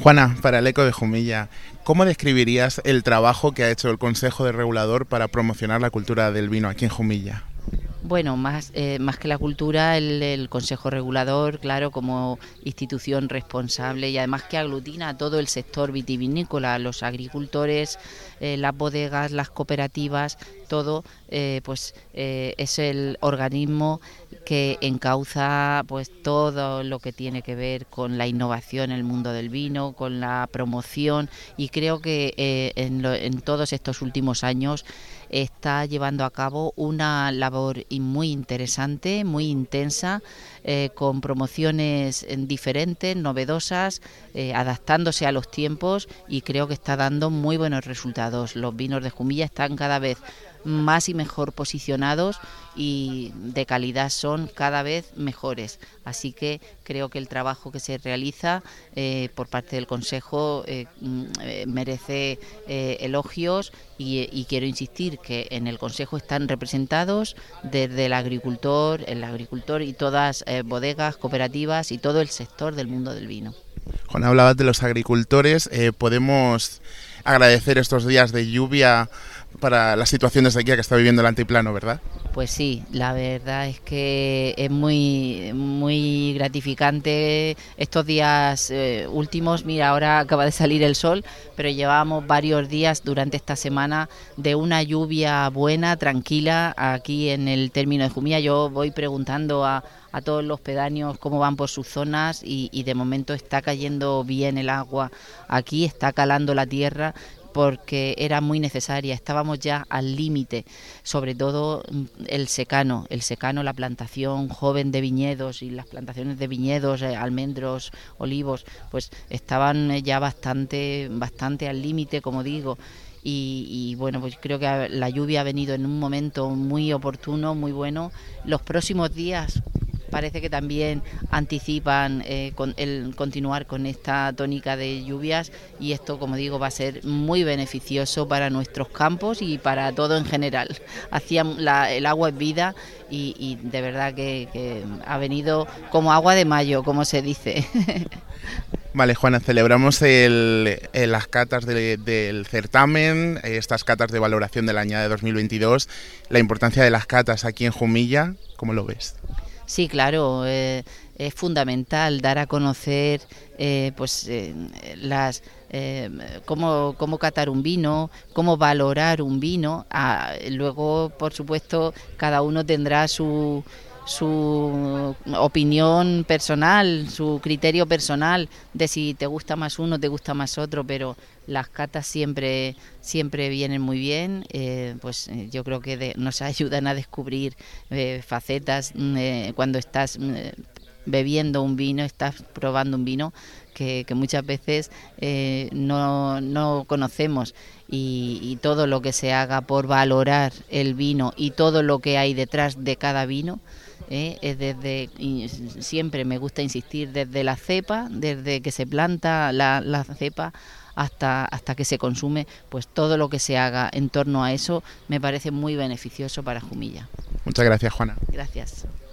Juana, para el Eco de Jumilla, ¿cómo describirías el trabajo que ha hecho el Consejo de Regulador para promocionar la cultura del vino aquí en Jumilla? Bueno, más que la cultura, el Consejo Regulador, claro, como institución responsable y además que aglutina a todo el sector vitivinícola, los agricultores, las bodegas, las cooperativas, todo, es el organismo que encauza pues todo lo que tiene que ver con la innovación en el mundo del vino, con la promoción, y creo que en todos estos últimos años está llevando a cabo una labor muy interesante, muy intensa, con promociones diferentes, novedosas, adaptándose a los tiempos, y creo que está dando muy buenos resultados. Los vinos de Jumilla están cada vez más y mejor posicionados y de calidad son cada vez mejores. Así que creo que el trabajo que se realiza por parte del Consejo merece elogios, y quiero insistir que en el Consejo están representados desde el agricultor y todas bodegas, cooperativas y todo el sector del mundo del vino. Juan, hablabas de los agricultores. ¿Podemos agradecer estos días de lluvia para la situación de sequía que está viviendo el altiplano, verdad? Pues sí, la verdad es que es muy gratificante estos días últimos. Mira, ahora acaba de salir el sol, pero llevábamos varios días durante esta semana de una lluvia buena, tranquila, aquí en el término de Jumilla. Yo voy preguntando a todos los pedáneos cómo van por sus zonas, y de momento está cayendo bien el agua aquí, está calando la tierra, porque era muy necesaria, estábamos ya al límite, sobre todo el secano, la plantación joven de viñedos y las plantaciones de viñedos, almendros, olivos, pues estaban ya bastante al límite, como digo. Y bueno, pues creo que la lluvia ha venido en un momento muy oportuno, muy bueno. Los próximos días parece que también anticipan el continuar con esta tónica de lluvias, y esto, como digo, va a ser muy beneficioso para nuestros campos y para todo en general. El agua es vida, y de verdad que ha venido como agua de mayo, como se dice. Vale, Juana, celebramos las catas del certamen, estas catas de valoración de la añada de 2022. La importancia de las catas aquí en Jumilla, ¿cómo lo ves? Sí, claro, es fundamental dar a conocer cómo catar un vino, cómo valorar un vino. Luego, por supuesto, cada uno tendrá su opinión personal, su criterio personal de si te gusta más uno, te gusta más otro, pero las catas siempre vienen muy bien. Yo creo que nos ayudan a descubrir facetas cuando estás bebiendo un vino, estás probando un vino que muchas veces no conocemos, y todo lo que se haga por valorar el vino y todo lo que hay detrás de cada vino, y siempre me gusta insistir, desde la cepa, desde que se planta la cepa hasta que se consume, pues todo lo que se haga en torno a eso me parece muy beneficioso para Jumilla. Muchas gracias, Juana. Gracias.